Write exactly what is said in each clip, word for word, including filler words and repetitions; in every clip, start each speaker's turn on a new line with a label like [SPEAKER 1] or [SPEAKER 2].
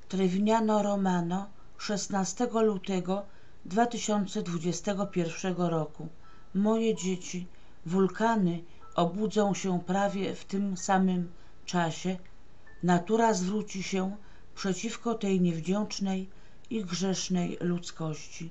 [SPEAKER 1] Trevignano Romano, szesnastego lutego dwa tysiące dwudziestego pierwszego roku. Moje dzieci, wulkany obudzą się prawie w tym samym czasie. Natura zwróci się przeciwko tej niewdzięcznej i grzesznej ludzkości.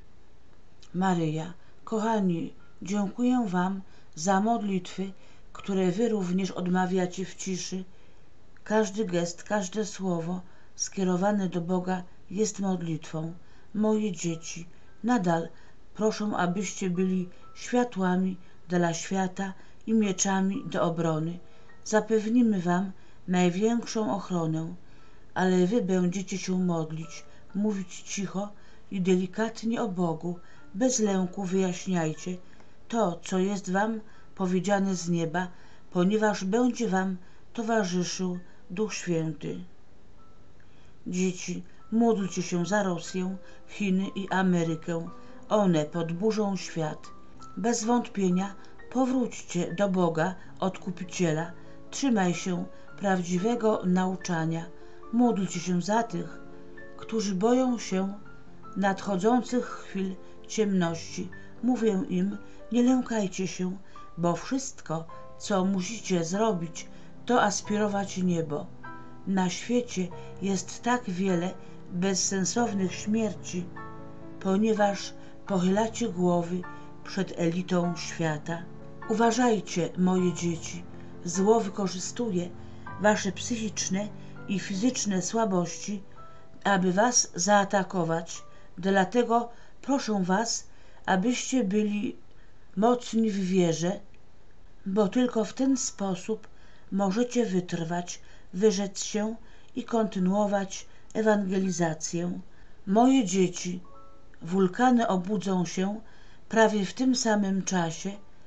[SPEAKER 1] Maryja, kochani, dziękuję Wam za modlitwy, które Wy również odmawiacie w ciszy. Każdy gest, każde słowo skierowane do Boga jest modlitwą. Moje dzieci, nadal proszę, abyście byli światłami dla świata i mieczami do obrony. Zapewnimy Wam największą ochronę, ale Wy będziecie się modlić, mówić cicho i delikatnie o Bogu. Bez lęku wyjaśniajcie to, co jest Wam powiedziane z nieba, ponieważ będzie Wam towarzyszył Duch Święty. Dzieci, módlcie się za Rosję, Chiny i Amerykę. One podburzą świat. Bez wątpienia powróćcie do Boga, Odkupiciela. Trzymaj się prawdziwego nauczania. Módlcie się za tych, którzy boją się nadchodzących chwil ciemności. Mówię im, nie lękajcie się, bo wszystko, co musicie zrobić, to aspirować niebo. Na świecie jest tak wiele bezsensownych śmierci, ponieważ pochylacie głowy przed elitą świata. Uważajcie, moje dzieci, zło wykorzystuje wasze psychiczne i fizyczne słabości, aby was zaatakować. Dlatego proszę was, abyście byli mocni w wierze, bo tylko w ten sposób możecie wytrwać, wyrzec się i kontynuować ewangelizację. Moje dzieci, wulkany obudzą się prawie w tym samym czasie.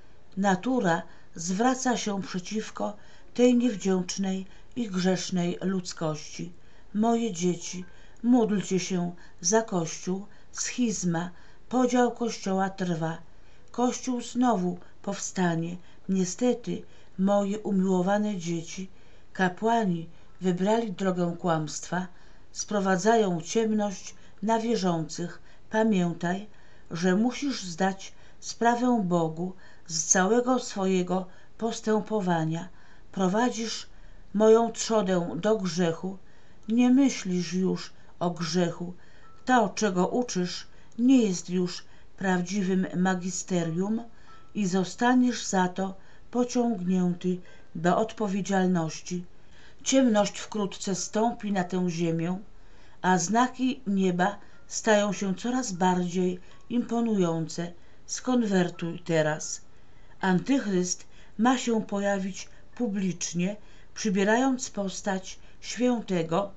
[SPEAKER 1] Natura zwraca się przeciwko tej niewdzięcznej i grzesznej ludzkości. Moje dzieci, módlcie się za Kościół. Schizma, podział Kościoła trwa. Kościół znowu powstanie. Niestety, moje umiłowane dzieci, kapłani wybrali drogę kłamstwa, sprowadzają ciemność na wierzących. Pamiętaj, że musisz zdać sprawę Bogu z całego swojego postępowania. Prowadzisz moją trzodę do grzechu. Nie myślisz już o grzechu. To, czego uczysz, nie jest już prawdziwym magisterium i zostaniesz za to pociągnięty do odpowiedzialności. Ciemność wkrótce stąpi na tę ziemię, a znaki nieba stają się coraz bardziej imponujące. Skonwertuj teraz. Antychryst ma się pojawić publicznie, przybierając postać świętego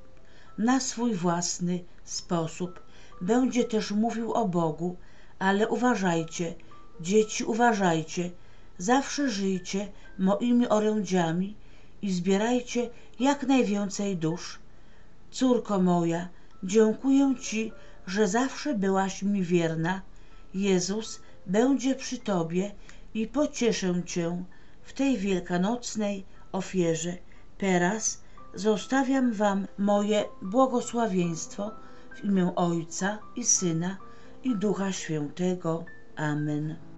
[SPEAKER 1] na swój własny sposób. Będzie też mówił o Bogu, ale uważajcie, dzieci, uważajcie. Zawsze żyjcie moimi orędziami i zbierajcie jak najwięcej dusz. Córko moja, dziękuję Ci, że zawsze byłaś mi wierna. Jezus będzie przy Tobie i pocieszę Cię w tej wielkanocnej ofierze. Teraz zostawiam Wam moje błogosławieństwo w imię Ojca i Syna i Ducha Świętego. Amen.